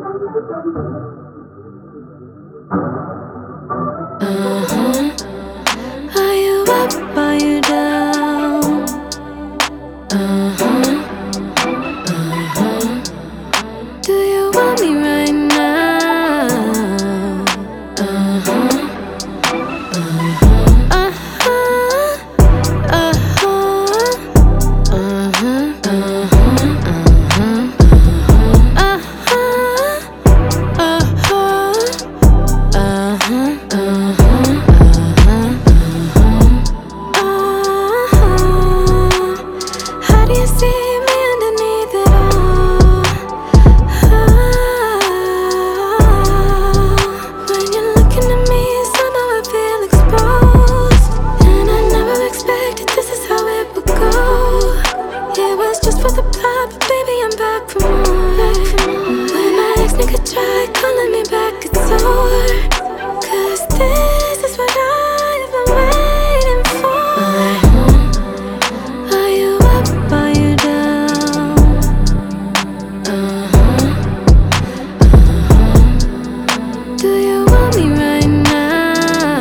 Are you up? Are you down? Do you want me right now? How do you see me underneath it all? When you're looking at me, somehow I feel exposed. And I never expected this is how it would go. It was just for the plot, but baby, I'm back for more. When my ex nigga tried calling me back, it's over. 'Cause this is what I've been waiting for. Are you up? Are you down? Do you want me right now?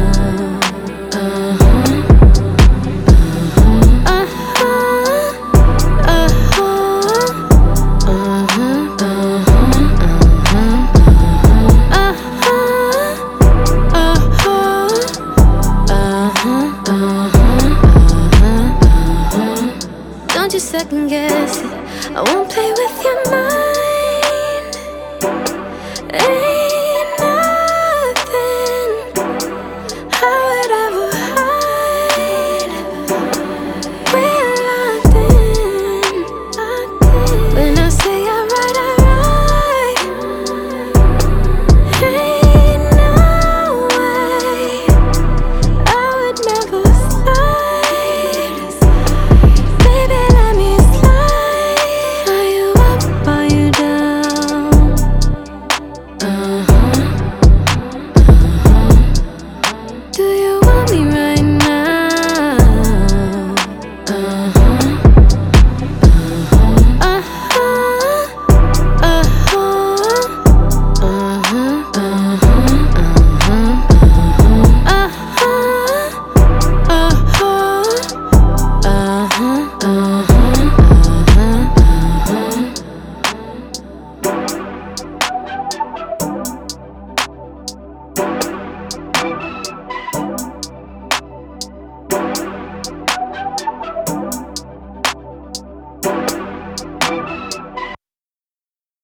Don't you second guess it. I won't play with your mind.